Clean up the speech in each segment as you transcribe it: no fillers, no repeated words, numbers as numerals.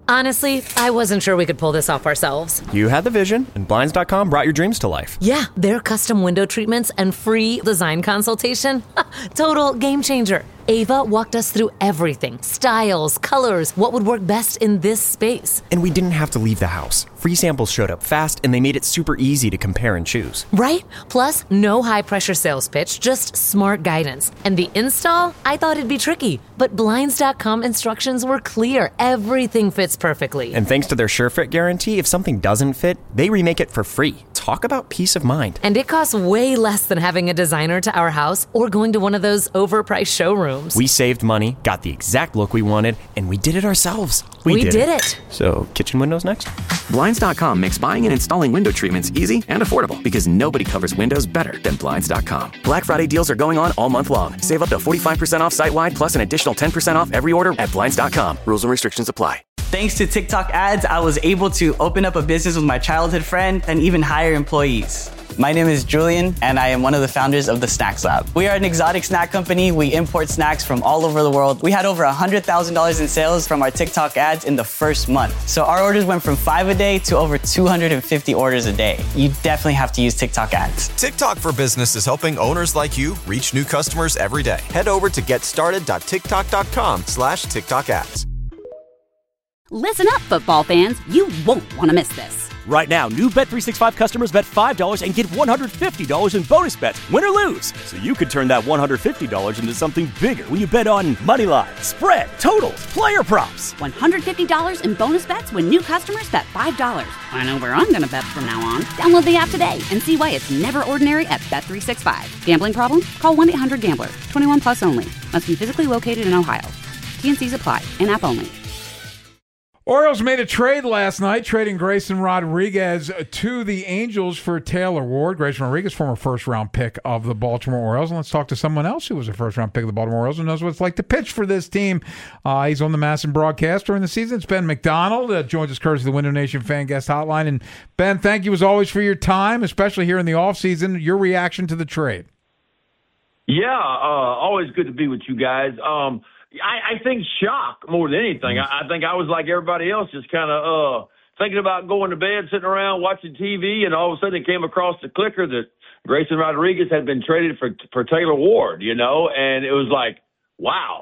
Honestly, I wasn't sure we could pull this off ourselves. You had the vision, and Blinds.com brought your dreams to life. Yeah, their custom window treatments and free design consultation. Total game changer. Ava walked us through everything. Styles, colors, what would work best in this space. And we didn't have to leave the house. Free samples showed up fast, and they made it super easy to compare and choose. Right? Plus, no high-pressure sales pitch, just smart guidance. And the install? I thought it'd be tricky. But Blinds.com instructions were clear. Everything fits perfectly. And thanks to their SureFit guarantee, if something doesn't fit, they remake it for free. Talk about peace of mind. And it costs way less than having a designer to our house or going to one of those overpriced showrooms. We saved money, got the exact look we wanted, and we did it ourselves. We did it. So, kitchen windows next? Blinds.com makes buying and installing window treatments easy and affordable because nobody covers windows better than Blinds.com. Black Friday deals are going on all month long. Save up to 45% off site-wide plus an additional 10% off every order at Blinds.com. Rules and restrictions apply. Thanks to TikTok ads, I was able to open up a business with my childhood friend and even hire employees. My name is Julian, and I am one of the founders of the Snacks Lab. We are an exotic snack company. We import snacks from all over the world. We had over $100,000 in sales from our TikTok ads in the first month. So our orders went from 5 a day to over 250 orders a day. You definitely have to use TikTok ads. TikTok for Business is helping owners like you reach new customers every day. Head over to getstarted.tiktok.com/TikTok ads. Listen up, football fans. You won't want to miss this. Right now, new Bet365 customers bet $5 and get $150 in bonus bets, win or lose. So you could turn that $150 into something bigger when you bet on moneyline, spread, totals, player props. $150 in bonus bets when new customers bet $5. I know where I'm going to bet from now on. Download the app today and see why it's never ordinary at Bet365. Gambling problem? Call 1-800-GAMBLER. 21 plus only. Must be physically located in Ohio. T&Cs apply. In-app only. Orioles made a trade last night, trading Grayson Rodriguez to the Angels for Taylor Ward. Grayson Rodriguez, former first-round pick of the Baltimore Orioles. And let's talk to someone else who was a first-round pick of the Baltimore Orioles and knows what it's like to pitch for this team. He's on the MASN broadcast during the season. It's Ben McDonald. Joins us courtesy of the Window Nation Fan Guest Hotline. And, Ben, thank you as always for your time, especially here in the offseason. Your reaction to the trade? Yeah, always good to be with you guys. I think shock more than anything. I think I was like everybody else, just kind of thinking about going to bed, sitting around watching TV, and all of a sudden it came across the clicker that Grayson Rodriguez had been traded for Taylor Ward, and it was like, wow.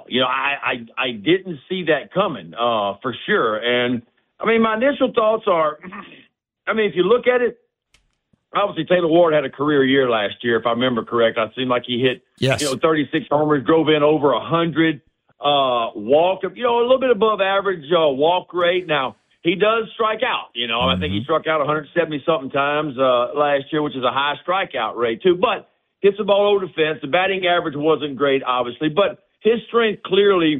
I didn't see that coming for sure. And, I mean, my initial thoughts are, if you look at it, obviously Taylor Ward had a career year last year, if I remember correct. I seemed like he hit 36 homers, drove in over 100. Walk, a little bit above average walk rate. Now, he does strike out. I think he struck out 170-something times last year, which is a high strikeout rate, too. But hits the ball over the fence. The batting average wasn't great, obviously. But his strength clearly,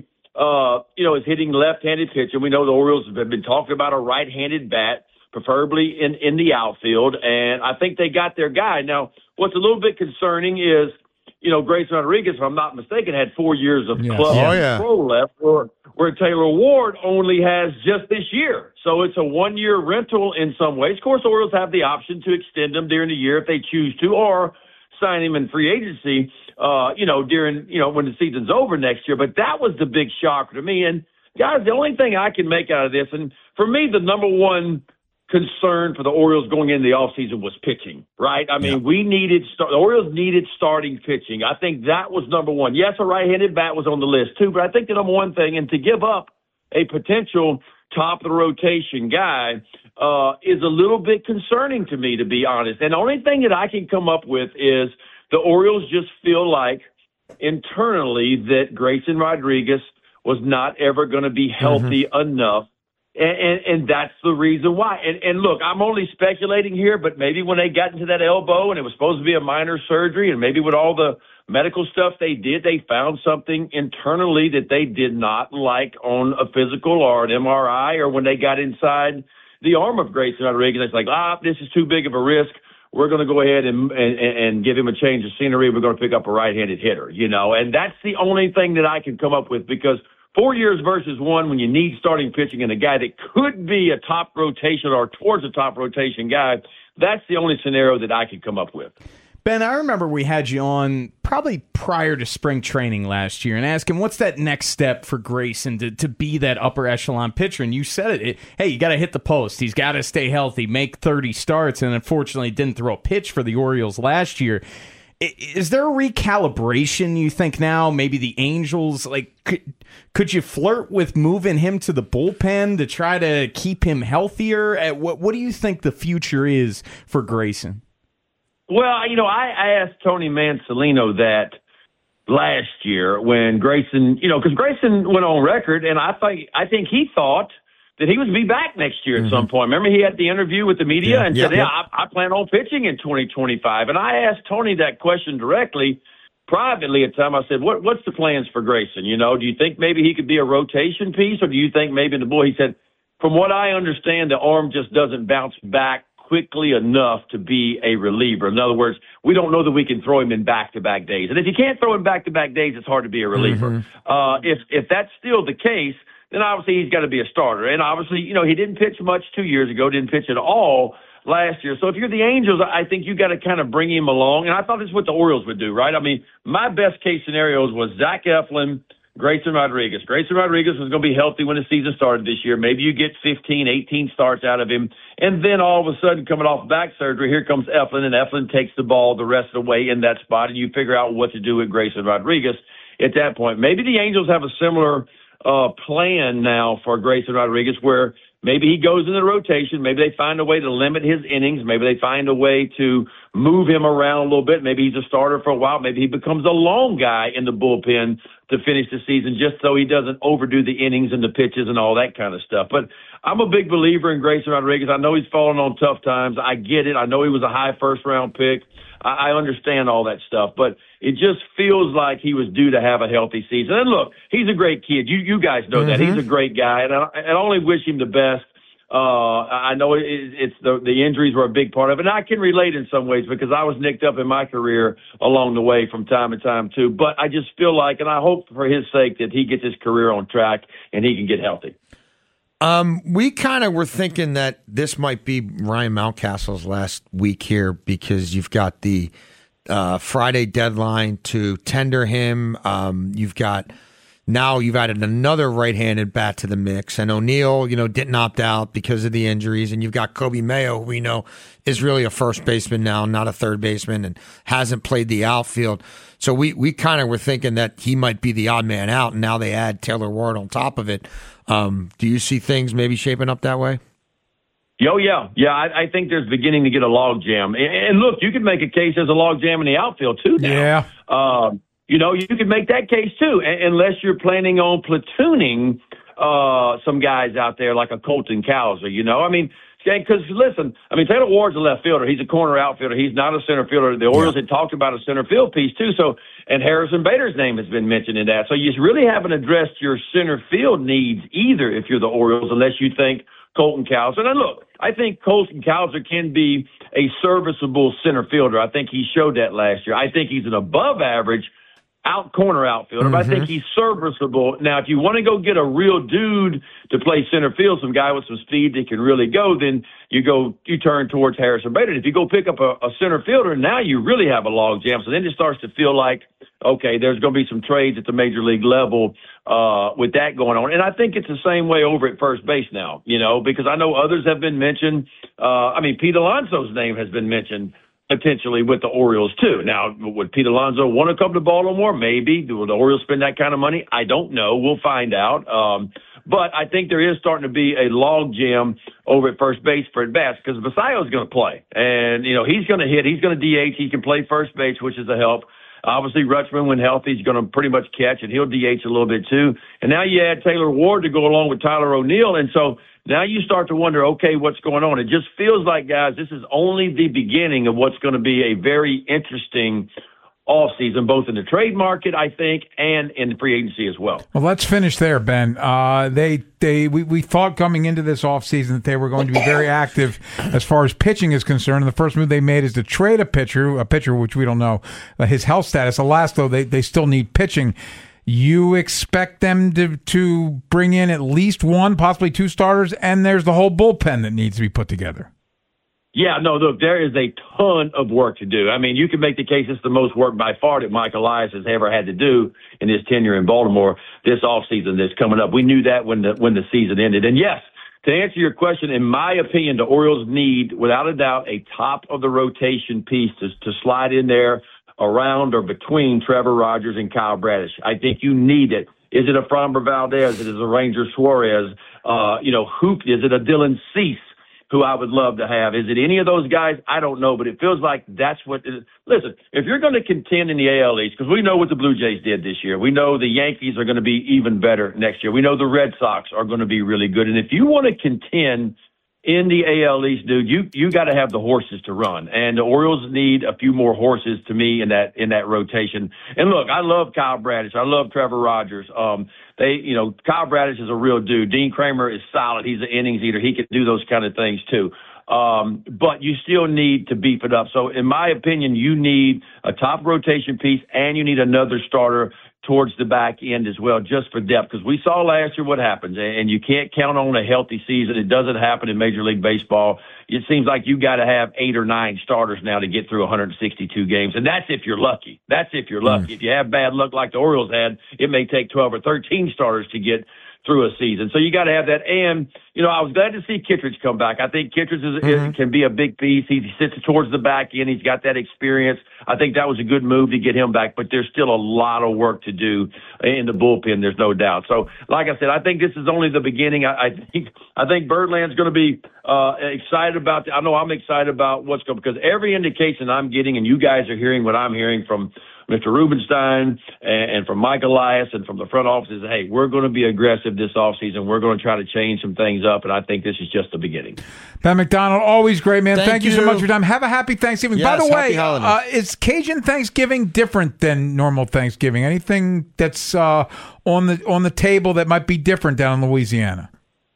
is hitting left-handed pitching. We know the Orioles have been talking about a right-handed bat, preferably in the outfield. And I think they got their guy. Now, what's a little bit concerning is, Grayson Rodriguez, if I'm not mistaken, had 4 years of club control left, where Taylor Ward only has just this year. So it's a one-year rental in some ways. Of course, the Orioles have the option to extend him during the year if they choose to, or sign him in free agency, during, when the season's over next year. But that was the big shocker to me. And, guys, the only thing I can make out of this, and for me, the number one concern for the Orioles going into the offseason was pitching, right? I mean, the Orioles needed starting pitching. I think that was number one. Yes, a right-handed bat was on the list too, but I think the number one thing, and to give up a potential top-of-the-rotation guy is a little bit concerning to me, to be honest. And the only thing that I can come up with is the Orioles just feel like internally that Grayson Rodriguez was not ever going to be healthy enough. And that's the reason why. And look, I'm only speculating here, but maybe when they got into that elbow and it was supposed to be a minor surgery, and maybe with all the medical stuff they did, they found something internally that they did not like on a physical or an MRI, or when they got inside the arm of Grayson Rodriguez, it's like, this is too big of a risk. We're going to go ahead and give him a change of scenery. We're going to pick up a right-handed hitter, and that's the only thing that I can come up with, because 4 years versus one, when you need starting pitching and a guy that could be a top rotation or towards a top rotation guy, that's the only scenario that I could come up with. Ben, I remember we had you on probably prior to spring training last year and asked him, what's that next step for Grayson to be that upper echelon pitcher? And you said it. Hey, you got to hit the post. He's got to stay healthy, make 30 starts, and unfortunately didn't throw a pitch for the Orioles last year. Is there a recalibration, you think, now? Maybe the Angels, could you flirt with moving him to the bullpen to try to keep him healthier? What do you think the future is for Grayson? Well, I asked Tony Mansolino that last year when Grayson, because Grayson went on record, and I think he thought that he would be back next year at some point. Remember, he had the interview with the media and said, I plan on pitching in 2025. And I asked Tony that question directly, privately at the time. I said, what's the plans for Grayson? Do you think maybe he could be a rotation piece, or do you think maybe he said, from what I understand, the arm just doesn't bounce back quickly enough to be a reliever. In other words, we don't know that we can throw him in back-to-back days. And if you can't throw him back-to-back days, it's hard to be a reliever. If that's still the case, then obviously he's got to be a starter. And obviously, he didn't pitch much 2 years ago, didn't pitch at all last year. So if you're the Angels, I think you got to kind of bring him along. And I thought this is what the Orioles would do, right? I mean, my best case scenarios was Zach Eflin, Grayson Rodriguez. Grayson Rodriguez was going to be healthy when the season started this year. Maybe you get 15, 18 starts out of him. And then all of a sudden, coming off back surgery, here comes Eflin, and Eflin takes the ball the rest of the way in that spot, and you figure out what to do with Grayson Rodriguez at that point. Maybe the Angels have a similar plan now for Grayson Rodriguez where maybe he goes in the rotation. Maybe they find a way to limit his innings. Maybe they find a way to move him around a little bit. Maybe he's a starter for a while. Maybe he becomes a long guy in the bullpen to finish the season just so he doesn't overdo the innings and the pitches and all that kind of stuff. But I'm a big believer in Grayson Rodriguez. I know he's fallen on tough times. I get it. I know he was a high first-round pick. I understand all that stuff, but it just feels like he was due to have a healthy season. And look, he's a great kid. You guys know that. He's a great guy, and I only wish him the best. I know it's the injuries were a big part of it, and I can relate in some ways because I was nicked up in my career along the way from time to time too. But I just feel like, and I hope for his sake, that he gets his career on track and he can get healthy. We kind of were thinking that this might be Ryan Mountcastle's last week here because you've got the Friday deadline to tender him. You've added another right-handed bat to the mix, and O'Neill, didn't opt out because of the injuries, and you've got Kobe Mayo, who we know is really a first baseman now, not a third baseman, and hasn't played the outfield. So we kind of were thinking that he might be the odd man out, and now they add Taylor Ward on top of it. Do you see things maybe shaping up that way? Oh, yeah. Yeah, I think there's beginning to get a log jam. And look, you could make a case as a log jam in the outfield, too, now. Yeah. You could make that case, too, unless you're planning on platooning some guys out there like a Colton Cowser, I mean, because, listen, Taylor Ward's a left fielder. He's a corner outfielder. He's not a center fielder. The Orioles had talked about a center field piece, too. And Harrison Bader's name has been mentioned in that. So you really haven't addressed your center field needs either if you're the Orioles, unless you think Colton Cowser. And look, I think Colton Cowser can be a serviceable center fielder. I think he showed that last year. I think he's an above average corner outfielder, but I think he's serviceable. Now, if you want to go get a real dude to play center field, some guy with some speed that can really go, then you turn towards Harrison Bader. If you go pick up a center fielder, now you really have a log jam. So then it starts to feel like, okay, there's going to be some trades at the major league level with that going on. And I think it's the same way over at first base now, because I know others have been mentioned. Pete Alonso's name has been mentioned potentially with the Orioles too. Now, would Pete Alonso want to come to Baltimore? Maybe. Will the Orioles spend that kind of money? I don't know. We'll find out. But I think there is starting to be a log jam over at first base for at-bats because Basayo's going to play. And, he's going to hit. He's going to DH. He can play first base, which is a help. Obviously, Rutschman, when healthy, is going to pretty much catch, and he'll DH a little bit too. And now you add Taylor Ward to go along with Tyler O'Neill. And so now you start to wonder, okay, what's going on? It just feels like, guys, this is only the beginning of what's going to be a very interesting offseason, both in the trade market, I think, and in the free agency as well. Well, let's finish there, Ben. We thought coming into this offseason that they were going to be very active as far as pitching is concerned. And the first move they made is to trade a pitcher which we don't know his health status. Alas, though, they still need pitching. You expect them to bring in at least one, possibly two starters, and there's the whole bullpen that needs to be put together. Yeah, no, look, there is a ton of work to do. I mean, you can make the case it's the most work by far that Mike Elias has ever had to do in his tenure in Baltimore this offseason that's coming up. We knew that when the season ended. And yes, to answer your question, in my opinion, the Orioles need, without a doubt, a top-of-the-rotation piece to slide in there around or between Trevor Rogers and Kyle Bradish. I think you need it. Is it a Framber Valdez? Is it a Ranger Suarez? Is it a Dylan Cease, who I would love to have? Is it any of those guys? I don't know, but it feels like that's what it is. Listen, if you're going to contend in the AL East, because we know what the Blue Jays did this year. We know the Yankees are going to be even better next year. We know the Red Sox are going to be really good. And if you want to contend in the AL East, dude, you got to have the horses to run. And the Orioles need a few more horses to me in that rotation. And look, I love Kyle Bradish. I love Trevor Rogers. Kyle Bradish is a real dude. Dean Kramer is solid. He's an innings eater. He can do those kind of things too. But you still need to beef it up. So in my opinion, you need a top rotation piece and you need another starter towards the back end as well, just for depth, because we saw last year what happens, and you can't count on a healthy season. It doesn't happen in Major League Baseball. It seems like you got to have 8 or 9 starters now to get through 162 games, and that's if you're lucky. If you have bad luck like the Orioles had, it may take 12 or 13 starters to get through a season. So you got to have that. And, I was glad to see Kittredge come back. I think Kittredge can be a big piece. He sits towards the back end. He's got that experience. I think that was a good move to get him back, but there's still a lot of work to do in the bullpen. There's no doubt. So like I said, I think this is only the beginning. I think Birdland's going to be excited about I know I'm excited about what's going, because every indication I'm getting, and you guys are hearing what I'm hearing from Mr. Rubenstein and from Mike Elias and from the front office is, hey, we're going to be aggressive this offseason. We're going to try to change some things up, and I think this is just the beginning. Ben McDonald, always great, man. Thank you so much for your time. Have a happy Thanksgiving. Yes, by the way, is Cajun Thanksgiving different than normal Thanksgiving? Anything that's on the table that might be different down in Louisiana?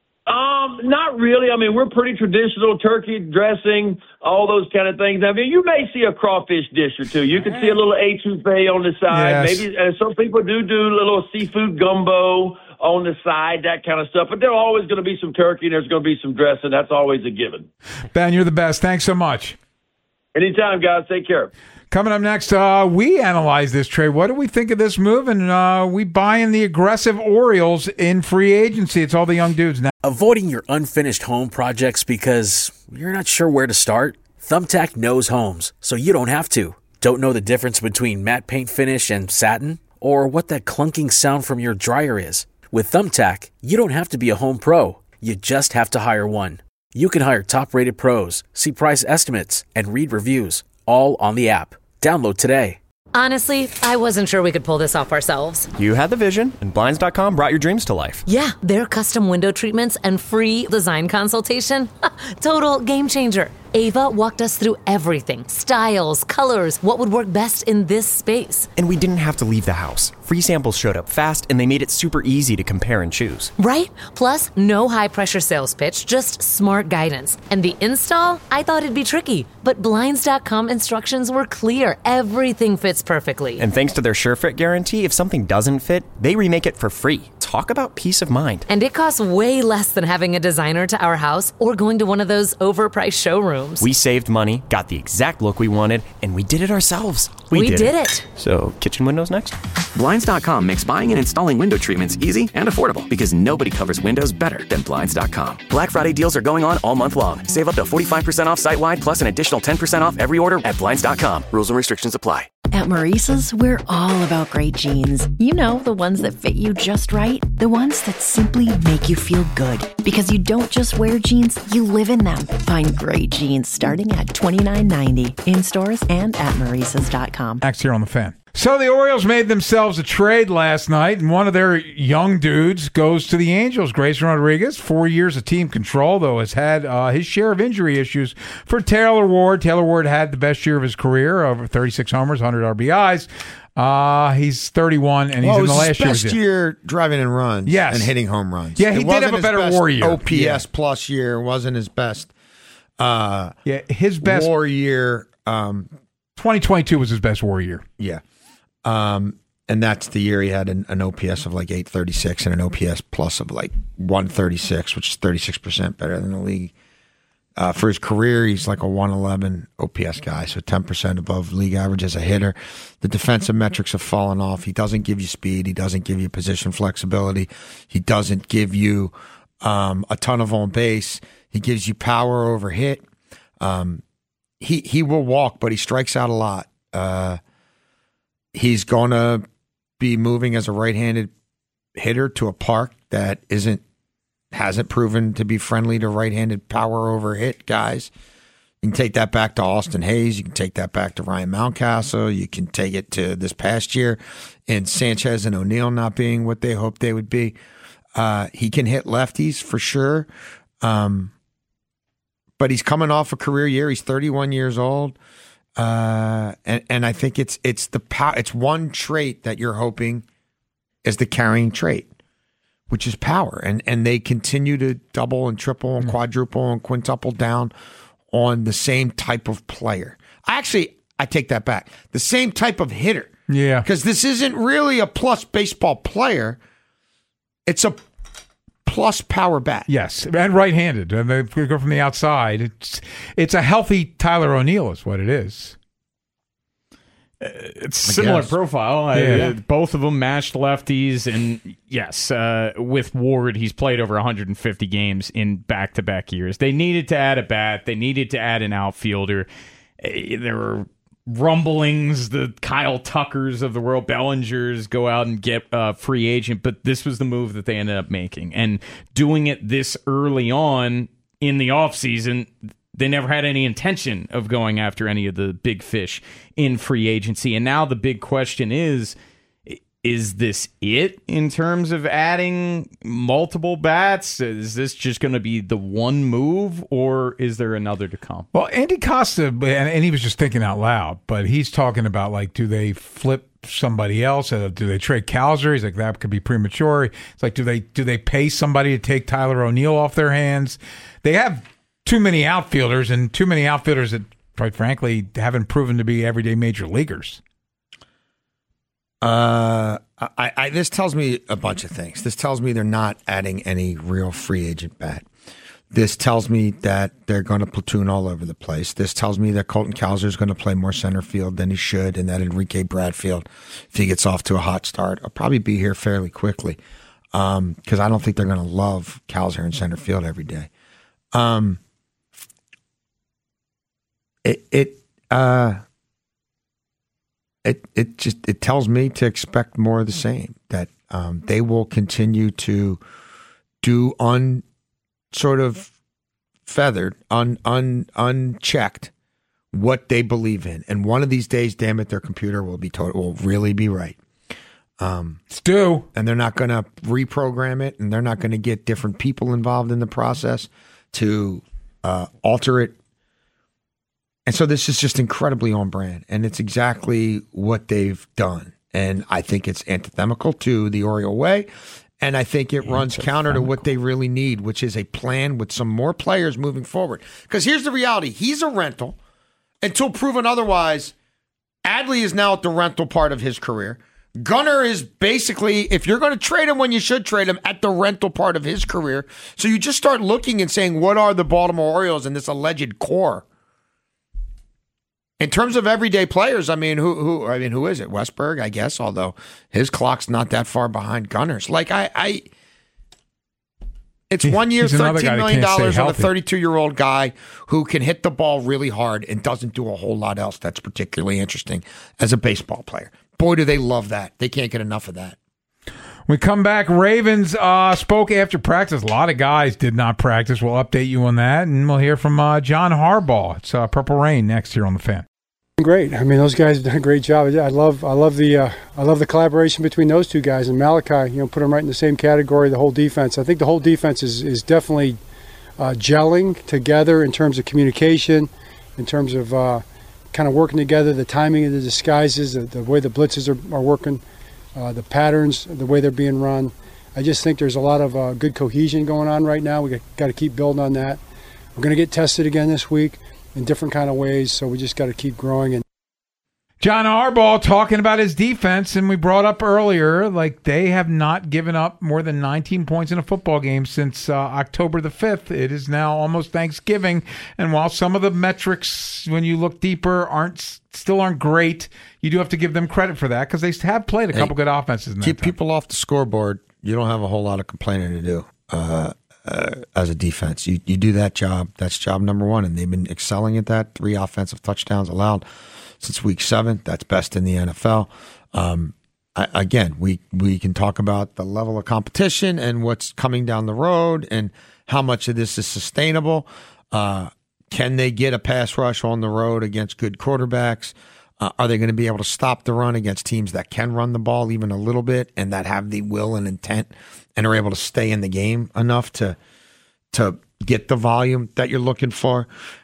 Not really. I mean, we're pretty traditional, turkey dressing, all those kind of things. I mean, you may see a crawfish dish or two. You can see a little etouffee on the side. Yes. Maybe some people do a little seafood gumbo on the side, that kind of stuff. But there's always going to be some turkey and there's going to be some dressing. That's always a given. Ben, you're the best. Thanks so much. Anytime, guys. Take care. Coming up next, we analyze this trade. What do we think of this move? And we buy in the aggressive Orioles in free agency. It's all the young dudes now. Avoiding your unfinished home projects because you're not sure where to start? Thumbtack knows homes, so you don't have to. Don't know the difference between matte paint finish and satin? Or what that clunking sound from your dryer is? With Thumbtack, you don't have to be a home pro. You just have to hire one. You can hire top-rated pros, see price estimates, and read reviews, all on the app. Download today. Honestly, I wasn't sure we could pull this off ourselves. You had the vision, and Blinds.com brought your dreams to life. Yeah, their custom window treatments and free design consultation. Total game changer. Ava walked us through everything. Styles, colors, what would work best in this space. And we didn't have to leave the house. Free samples showed up fast, and they made it super easy to compare and choose. Right? Plus, no high-pressure sales pitch, just smart guidance. And the install? I thought it'd be tricky, but Blinds.com instructions were clear. Everything fits perfectly. And thanks to their SureFit guarantee, if something doesn't fit, they remake it for free. Talk about peace of mind. And it costs way less than having a designer to our house or going to one of those overpriced showrooms. We saved money, got the exact look we wanted, and we did it ourselves. We did it. So, kitchen windows next? Blinds.com makes buying and installing window treatments easy and affordable because nobody covers windows better than Blinds.com. Black Friday deals are going on all month long. Save up to 45% off site-wide plus an additional 10% off every order at Blinds.com. Rules and restrictions apply. At Maurice's, we're all about great jeans. You know, the ones that fit you just right. The ones that simply make you feel good. Because you don't just wear jeans, you live in them. Find great jeans starting at $29.90 in stores and at Maurice's.com. Next here on The Fan. So the Orioles made themselves a trade last night, and one of their young dudes goes to the Angels. Grayson Rodriguez, 4 years of team control, though, has had his share of injury issues for Taylor Ward. Taylor Ward had the best year of his career, over 36 homers, 100 RBIs. He's 31, and he's in the last year. His best year driving in runs and hitting home runs. Yeah, he did have a better WAR year. OPS plus year wasn't his best. His best WAR year. 2022 was his best WAR year. Yeah. And that's the year he had an OPS of like 836 and an OPS plus of like 136, which is 36% better than the league For his career, he's like a 111 OPS guy, so 10% above league average as a hitter. The defensive metrics have fallen off. He doesn't give you speed. He doesn't give you position flexibility. He doesn't give you a ton of on base. He gives you power over hit. He will walk, but he strikes out a lot. He's going to be moving as a right-handed hitter to a park that hasn't proven to be friendly to right-handed power over hit guys. You can take that back to Austin Hayes. You can take that back to Ryan Mountcastle. You can take it to this past year and Sanchez and O'Neill not being what they hoped they would be. He can hit lefties for sure. But he's coming off a career year. He's 31 years old. And I think it's one trait that you're hoping is the carrying trait, which is power. And they continue to double and triple and quadruple and quintuple down on the same type of player. I take that back. The same type of hitter. Yeah. Because this isn't really a plus baseball player. It's a plus power bat. Yes, and right-handed. And they go from the outside. It's a healthy Tyler O'Neill is what it is. It's similar profile. Yeah. Both of them matched lefties, and yes, with Ward, he's played over 150 games in back-to-back years. They needed to add a bat. They needed to add an outfielder. There were rumblings, the Kyle Tuckers of the world, Bellingers, go out and get a free agent, but this was the move that they ended up making. And doing it this early on in the offseason, they never had any intention of going after any of the big fish in free agency. And now the big question is this it in terms of adding multiple bats? Is this just going to be the one move, or is there another to come? Well, Andy Costa, and he was just thinking out loud, but he's talking about, like, do they flip somebody else? Do they trade Cowser? He's like, that could be premature. It's like, do they pay somebody to take Tyler O'Neill off their hands? They have too many outfielders, and too many outfielders that, quite frankly, haven't proven to be everyday major leaguers. This tells me a bunch of things. This tells me they're not adding any real free agent bat. This tells me that they're going to platoon all over the place. This tells me that Colton Cowser is going to play more center field than he should, and that Enrique Bradfield, if he gets off to a hot start, will probably be here fairly quickly. Because I don't think they're going to love Cowser in center field every day. It tells me to expect more of the same, that they will continue to do unchecked what they believe in, and one of these days, damn it, their computer will really be right. Stu, and they're not going to reprogram it, and they're not going to get different people involved in the process to alter it. And so this is just incredibly on brand, and it's exactly what they've done. And I think it's antithetical to the Oriole way, and I think it runs counter to what they really need, which is a plan with some more players moving forward. Because here's the reality. He's a rental. Until proven otherwise, Adley is now at the rental part of his career. Gunnar is basically, if you're going to trade him when you should trade him, at the rental part of his career. So you just start looking and saying, what are the Baltimore Orioles in this alleged core? In terms of everyday players, I mean, who is it? Westberg, I guess, although his clock's not that far behind Gunnar's. Like, it's 1 year, $13 million on a 32-year-old guy who can hit the ball really hard and doesn't do a whole lot else that's particularly interesting as a baseball player. Boy, do they love that. They can't get enough of that. We come back. Ravens spoke after practice. A lot of guys did not practice. We'll update you on that, and we'll hear from John Harbaugh. It's Purple Rain next here on The Fan. Great. I mean, those guys have done a great job. I love the collaboration between those two guys, and Malachi. Put them right in the same category. The whole defense. I think the whole defense is definitely gelling together in terms of communication, in terms of kind of working together. The timing of the disguises, the way the blitzes are working, the patterns, the way they're being run. I just think there's a lot of good cohesion going on right now. We got to keep building on that. We're going to get tested again this week in different kind of ways, so we just got to keep growing. And John Harbaugh talking about his defense, and we brought up earlier, like they have not given up more than 19 points in a football game since October the 5th. It is now almost Thanksgiving, and while some of the metrics, when you look deeper, still aren't great, you do have to give them credit for that because they have played a couple good offenses. In that keep time. People off the scoreboard. You don't have a whole lot of complaining to do as a defense. You do that job. That's job number one, and they've been excelling at that. 3 offensive touchdowns allowed since week 7. That's best in the NFL. Again, we can talk about the level of competition and what's coming down the road and how much of this is sustainable. Can they get a pass rush on the road against good quarterbacks? Are they going to be able to stop the run against teams that can run the ball even a little bit and that have the will and intent and are able to stay in the game enough to get the volume that you're looking for?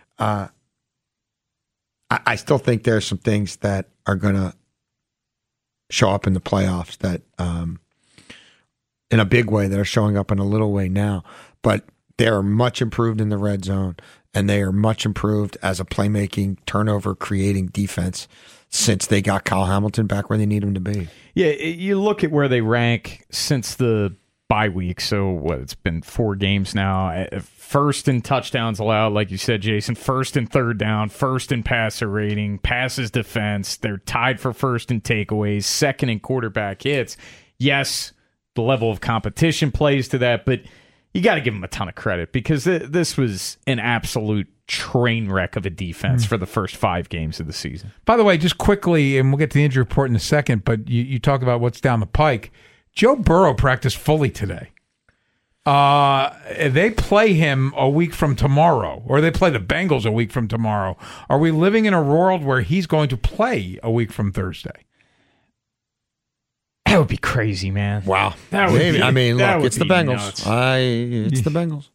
I still think there are some things that are going to show up in the playoffs that, in a big way, that are showing up in a little way now. But they are much improved in the red zone, and they are much improved as a playmaking, turnover, creating defense since they got Kyle Hamilton back where they need him to be. Yeah, you look at where they rank since the bye week. So it's been 4 games now. First in touchdowns allowed, like you said, Jason. First in third down. First in passer rating. Passes defense. They're tied for first in takeaways. Second in quarterback hits. Yes, the level of competition plays to that, but you got to give them a ton of credit because this was an absolute train wreck of a defense for the first 5 games of the season. By the way, just quickly, and we'll get to the injury report in a second, but you talk about what's down the pike. Joe Burrow practiced fully today. They play him a week from tomorrow, or they play the Bengals a week from tomorrow. Are we living in a world where he's going to play a week from Thursday? That would be crazy, man. Wow. That would be, I mean, look, it's the Bengals. Nuts. It's the Bengals.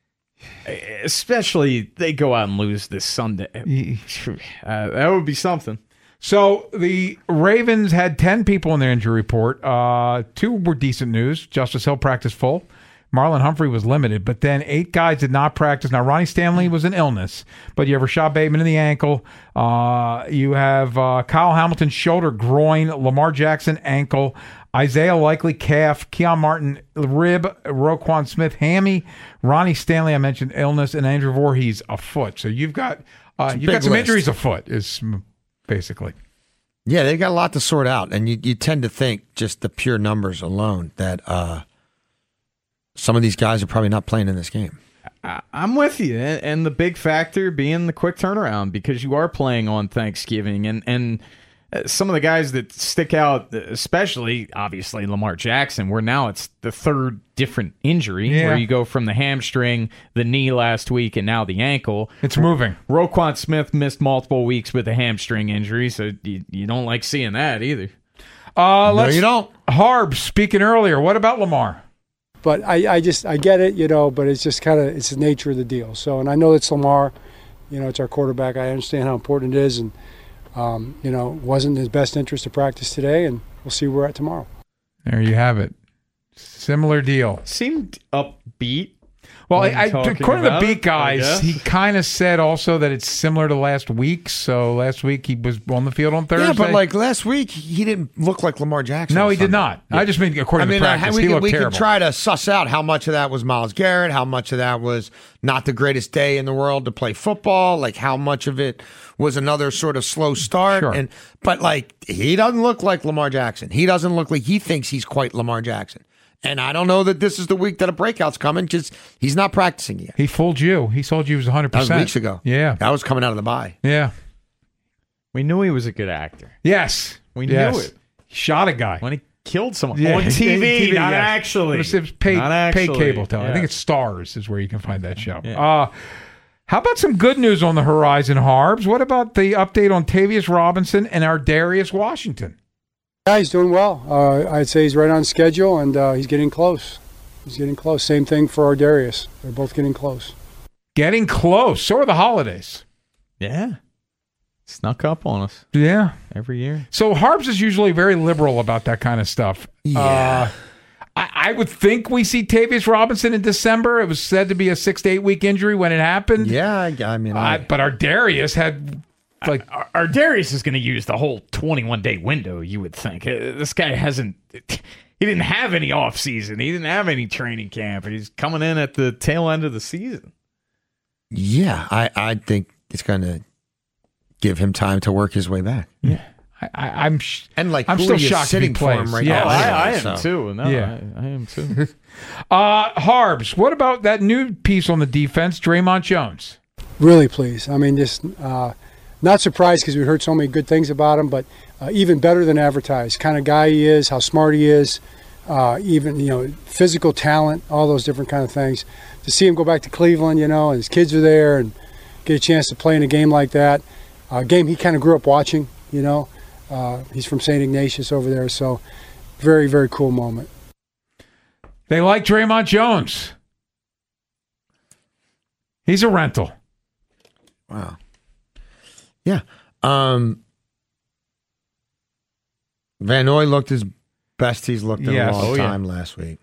Especially they go out and lose this Sunday. That would be something. So the Ravens had 10 people in their injury report. 2 were decent news. Justice Hill practiced full. Marlon Humphrey was limited, but then 8 guys did not practice. Now, Ronnie Stanley was an illness, but you have Rashad Bateman in the ankle. You have Kyle Hamilton, shoulder, groin. Lamar Jackson, ankle. Isaiah Likely, calf. Keon Martin, rib. Roquan Smith, hammy. Ronnie Stanley, I mentioned illness, and Andrew Voorhees, a foot. So you've got some injuries afoot, is basically. Yeah, they've got a lot to sort out, and you tend to think just the pure numbers alone that some of these guys are probably not playing in this game. I'm with you, and the big factor being the quick turnaround because you are playing on Thanksgiving, and some of the guys that stick out, especially obviously Lamar Jackson, where now it's the 3rd different injury where you go from the hamstring, the knee last week, and now the ankle. It's moving. Roquan Smith missed multiple weeks with a hamstring injury, so you don't like seeing that either. No, you don't. Harb, speaking earlier, what about Lamar? But I get it, but it's just it's the nature of the deal. So, and I know it's Lamar, it's our quarterback. I understand how important it is, and wasn't in his best interest to practice today, and we'll see where we're at tomorrow. There you have it. Similar deal. Seemed upbeat. Well, according to the beat guys, he kind of said also that it's similar to last week. So last week he was on the field on Thursday. Yeah, but like last week, he didn't look like Lamar Jackson. No, he did not. Yeah. I just mean according to practice, he looked terrible. We can try to suss out how much of that was Myles Garrett, how much of that was not the greatest day in the world to play football, like how much of it was another sort of slow start. Sure. But like he doesn't look like Lamar Jackson. He doesn't look like he thinks he's quite Lamar Jackson. And I don't know that this is the week that a breakout's coming because he's not practicing yet. He fooled you. He told you he was 100%. That was weeks ago. Yeah. That was coming out of the bye. Yeah. We knew he was a good actor. Yes. We knew it. He shot a guy. When he killed someone. On TV, not actually. It was paid cable television. I think it's Stars is where you can find that show. Yeah. How about some good news on the horizon, Harbs? What about the update on Tavius Robinson and our Darius Washington? Yeah, he's doing well. I'd say he's right on schedule, and he's getting close. Same thing for our Darius. They're both getting close. Getting close. So are the holidays. Yeah. Snuck up on us. Yeah. Every year. So Harbs is usually very liberal about that kind of stuff. Yeah. I would think we see Tavius Robinson in December. It was said to be a 6 to 8 week injury when it happened. Yeah, I mean, but our Darius had like Darius is going to use the whole 21-day window, you would think. This guy hasn't... He didn't have any offseason. He didn't have any training camp. He's coming in at the tail end of the season. Yeah, I think it's going to give him time to work his way back. Yeah. I'm still shocked sitting for him right now. I am too. No, yeah. I am too. Harbs, what about that new piece on the defense, Draymond Jones? Really pleased. I mean, just not surprised because we heard so many good things about him, but even better than advertised. Kind of guy he is, how smart he is, even physical talent, all those different kind of things. To see him go back to Cleveland, and his kids are there, and get a chance to play in a game like that, a game he kind of grew up watching. He's from St. Ignatius over there, so very, very cool moment. They like Draymond Jones. He's a rental. Wow. Yeah. Van Noy looked his best he's looked in a long time last week.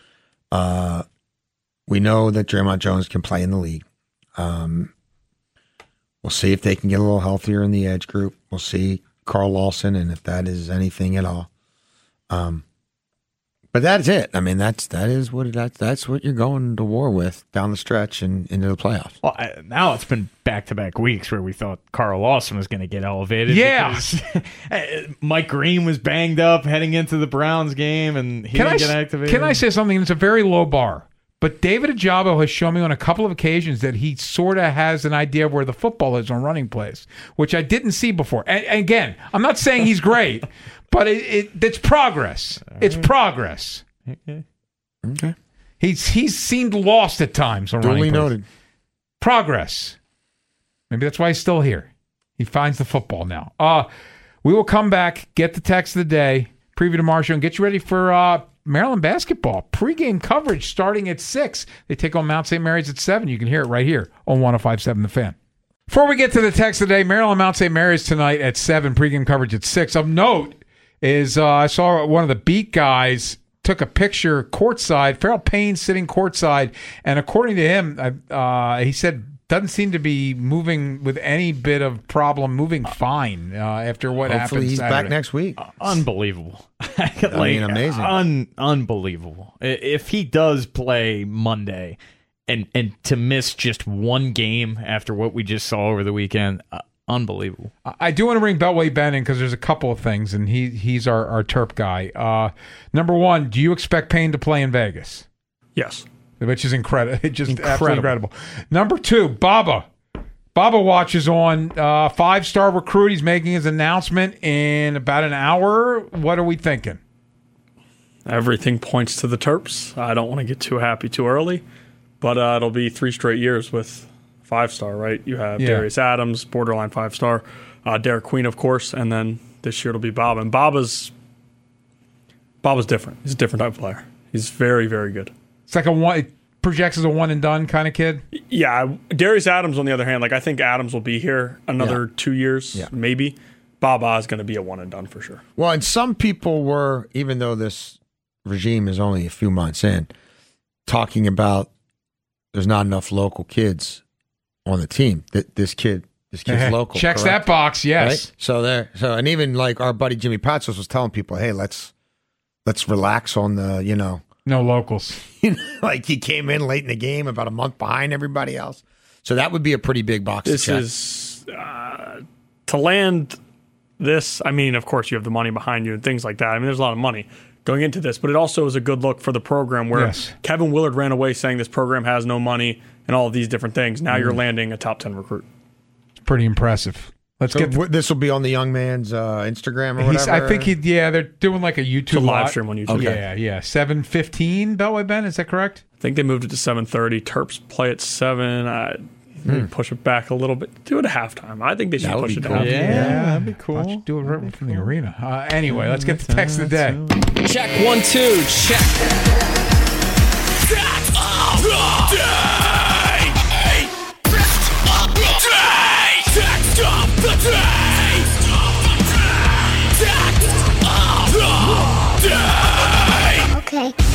We know that Draymond Jones can play in the league. We'll see if they can get a little healthier in the edge group. We'll see Carl Lawson and if that is anything at all. But that's it. I mean, that's what you're going to war with down the stretch and into the playoffs. Well, now it's been back-to-back weeks where we thought Carl Lawson was going to get elevated. Yeah. Mike Green was banged up heading into the Browns game, and he didn't get activated. Can I say something? It's a very low bar. But David Ajabo has shown me on a couple of occasions that he sort of has an idea of where the football is on running plays, which I didn't see before. And again, I'm not saying he's great, but it's progress. It's progress. Okay. He's seemed lost at times on running plays. Duly noted. Progress. Maybe that's why he's still here. He finds the football now. We will come back, get the text of the day, preview tomorrow show, and get you ready for Maryland basketball. Pre-game coverage starting at 6. They take on Mount St. Mary's at 7. You can hear it right here on 105.7 The Fan. Before we get to the text of the day, Maryland Mount St. Mary's tonight at 7. Pre-game coverage at 6. Of note is I saw one of the beat guys took a picture courtside, Farrell Payne sitting courtside, and according to him, he said doesn't seem to be moving with any bit of problem, moving fine after what happened Hopefully he's Saturday. back next week. Unbelievable. Amazing. Unbelievable. If he does play Monday and to miss just one game after what we just saw over the weekend, unbelievable. I do want to bring Beltway Ben in because there's a couple of things, and he's our Terp guy. Number one, do you expect Payne to play in Vegas? Yes. Which is incredible. Absolutely incredible. Number two, Baba. Baba Watch is on. 5-star recruit. He's making his announcement in about an hour. What are we thinking? Everything points to the Terps. I don't want to get too happy too early, but it'll be 3 straight years with 5-star, right? You have Darius Adams, borderline 5-star, Derek Queen, of course, and then this year it'll be Baba. And Baba's different. He's a different type of player. He's very, very good. It's like it projects as a one-and-done kind of kid? Yeah. Darius Adams, on the other hand, I think Adams will be here another 2 years, maybe. Baba is going to be a one-and-done for sure. Well, and some people were, even though this regime is only a few months in, talking about there's not enough local kids on the team. This kid's local. Checks correct? that box, yes. Right? So and even like our buddy Jimmy Patsos was telling people, hey, let's relax on the, no locals. Like he came in late in the game, about a month behind everybody else. So that would be a pretty big box to check. This is to land this. I mean, of course, you have the money behind you and things like that. I mean, there's a lot of money going into this, but it also is a good look for the program where Kevin Willard ran away saying this program has no money and all of these different things. Now you're landing a top 10 recruit. It's pretty impressive. This will be on the young man's Instagram or whatever. I think they're doing like a YouTube live stream on YouTube. Okay. Yeah. 7:15 Beltway Ben, is that correct? I think they moved it to 7:30. Terps play at 7. Push it back a little bit. Do it at halftime. I think they should push it to halftime. Yeah, that'd be cool. Why don't you do it right from the arena? Anyway, let's get the text of the day. Check 1, 2. Check. Text of the day. Text of the day. Text of the day. Okay.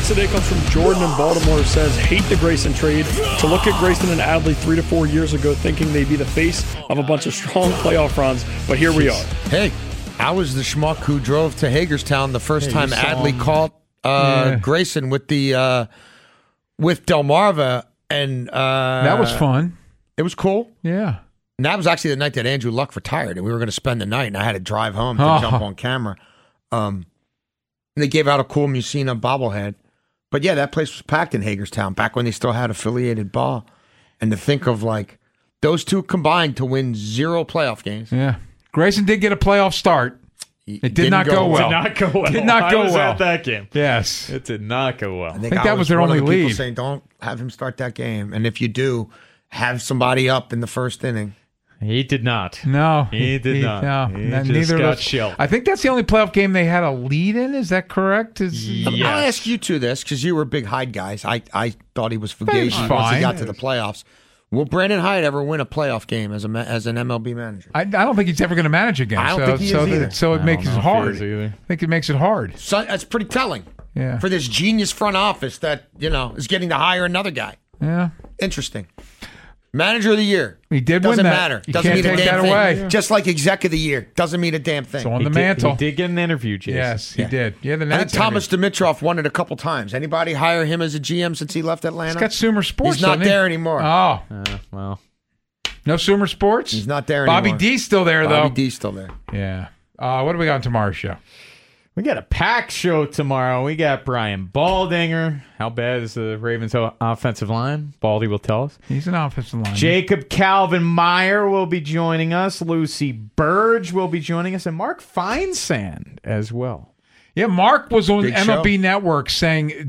text today comes from Jordan in Baltimore, who says, hate the Grayson trade. To look at Grayson and Adley 3 to 4 years ago thinking they'd be the face of a bunch of strong playoff runs, but here we are. Hey, I was the schmuck who drove to Hagerstown the first time Adley caught Grayson with the with Delmarva, and that was fun. It was cool. Yeah. And that was actually the night that Andrew Luck retired, and we were going to spend the night, and I had to drive home to jump on camera. And they gave out a cool Musina bobblehead. But yeah, that place was packed in Hagerstown back when they still had affiliated ball. And to think of like those two combined to win 0 playoff games. Yeah. Grayson did get a playoff start. It did not go well. Did not go well. Did not go I was well. at that game. Yes. It did not go well. I think that was their one only of the people lead. saying, don't have him start that game. And if you do, have somebody up in the first inning. He did not. No. He did not. No. He Just neither got got shelled. I think that's the only playoff game they had a lead in. Is that correct? I'll ask you two this because you were big Hyde guys. I thought he was fugazi once he got to the playoffs. Will Brandon Hyde ever win a playoff game as an MLB manager? I don't think he's ever going to manage again. I don't think he is either. So it makes it hard. I think it makes it hard. So that's pretty telling. Yeah. For this genius front office that is getting to hire another guy. Yeah. Interesting. Manager of the year. He did Doesn't win that. matter. You Doesn't can't mean a take damn that thing. away. Yeah. Just like exec of the year. Doesn't mean a damn thing. It's on the mantle. He did get an interview, Jason. Yes, he did. Yeah, the I think Nats Thomas Dimitroff won it a couple times. Anybody hire him as a GM since he left Atlanta? He's got Sumer Sports. He's not doesn't he? there anymore. Oh. Well. No Sumer Sports? He's not there Bobby anymore. D's still there, though. Bobby D's still there. Yeah. What do we got on tomorrow's show? We got a packed show tomorrow. We got Brian Baldinger. How bad is the Ravens' offensive line? Baldy will tell us. He's an offensive lineman. Jacob Calvin Meyer will be joining us. Lucy Burge will be joining us. And Mark Feinsand as well. Yeah, Mark was on Big MLB show. Network saying,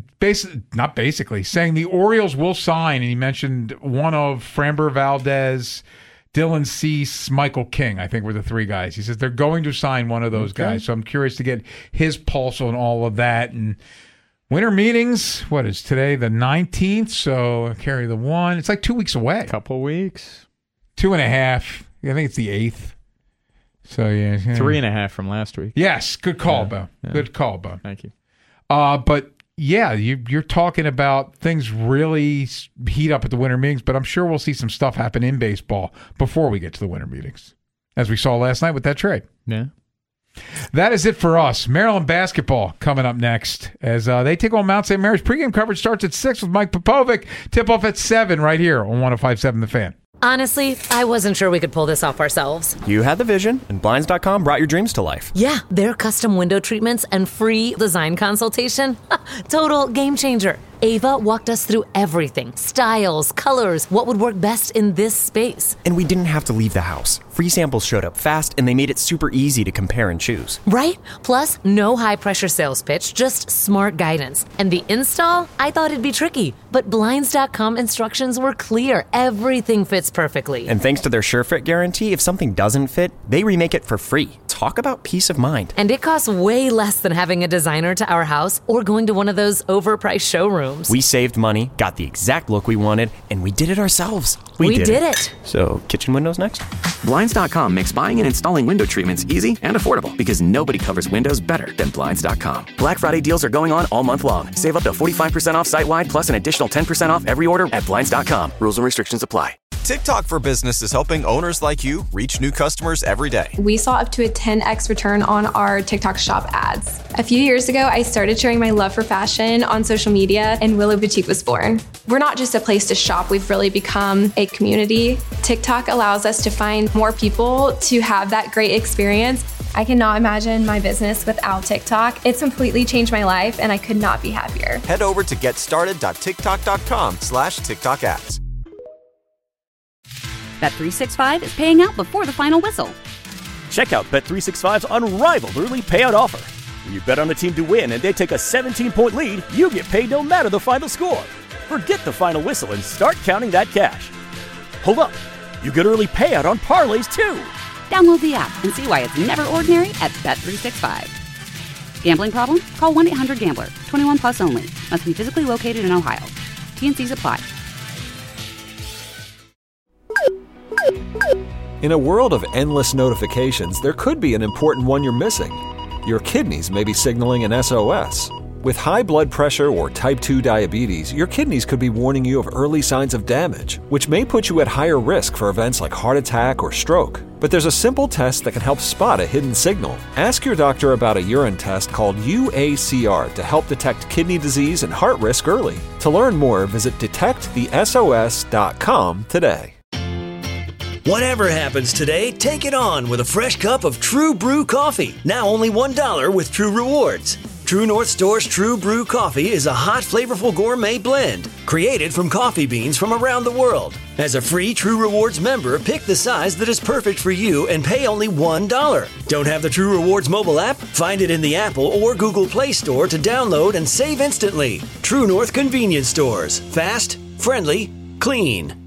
saying the Orioles will sign, and he mentioned one of Framber Valdez, Dylan Cease, Michael King, I think were the 3 guys. He says they're going to sign one of those guys. So I'm curious to get his pulse on all of that. And winter meetings, what is today, the 19th? So carry the 1. It's like 2 weeks away. Couple weeks. 2.5. I think it's the 8th. So, yeah. 3.5 from last week. Yes, good call, Bo. Yeah. Good call, Bo. Thank you. But yeah, you're talking about things really heat up at the winter meetings, but I'm sure we'll see some stuff happen in baseball before we get to the winter meetings, as we saw last night with that trade. Yeah. That is it for us. Maryland basketball coming up next as they take on Mount St. Mary's. Pregame coverage starts at 6 with Mike Popovic. Tip-off at 7 right here on 105.7 The Fan. Honestly, I wasn't sure we could pull this off ourselves. You had the vision, and Blinds.com brought your dreams to life. Yeah, their custom window treatments and free design consultation. Total game changer. Ava walked us through everything. Styles, colors, what would work best in this space. And we didn't have to leave the house. Free samples showed up fast, and they made it super easy to compare and choose. Right? Plus, no high-pressure sales pitch, just smart guidance. And the install? I thought it'd be tricky, but Blinds.com instructions were clear. Everything fits perfectly. And thanks to their SureFit guarantee, if something doesn't fit, they remake it for free. Talk about peace of mind. And it costs way less than having a designer to our house or going to one of those overpriced showrooms. We saved money, got the exact look we wanted, and we did it ourselves. We did it. So, kitchen windows next? Blinds.com makes buying and installing window treatments easy and affordable because nobody covers windows better than Blinds.com. Black Friday deals are going on all month long. Save up to 45% off site-wide plus an additional 10% off every order at Blinds.com. Rules and restrictions apply. TikTok for Business is helping owners like you reach new customers every day. We saw up to a 10x return on our TikTok shop ads. A few years ago, I started sharing my love for fashion on social media, and Willow Boutique was born. We're not just a place to shop, we've really become a community. TikTok allows us to find more people to have that great experience. I cannot imagine my business without TikTok. It's completely changed my life, and I could not be happier. Head over to getstarted.tiktok.com/TikTok ads. Bet365 is paying out before the final whistle. Check out Bet365's unrivaled early payout offer. When you bet on a team to win and they take a 17-point lead, you get paid no matter the final score. Forget the final whistle and start counting that cash. Hold up. You get early payout on parlays, too. Download the app and see why it's never ordinary at Bet365. Gambling problem? Call 1-800-GAMBLER. 21 plus only. Must be physically located in Ohio. T&Cs apply. In a world of endless notifications, there could be an important one you're missing. Your kidneys may be signaling an SOS. With high blood pressure or type 2 diabetes, your kidneys could be warning you of early signs of damage, which may put you at higher risk for events like heart attack or stroke. But there's a simple test that can help spot a hidden signal. Ask your doctor about a urine test called UACR to help detect kidney disease and heart risk early. To learn more, visit detectthesos.com today. Whatever happens today, take it on with a fresh cup of True Brew coffee. Now only $1 with True Rewards. True North Store's True Brew coffee is a hot, flavorful gourmet blend created from coffee beans from around the world. As a free True Rewards member, pick the size that is perfect for you and pay only $1. Don't have the True Rewards mobile app? Find it in the Apple or Google Play Store to download and save instantly. True North Convenience Stores. Fast, friendly, clean.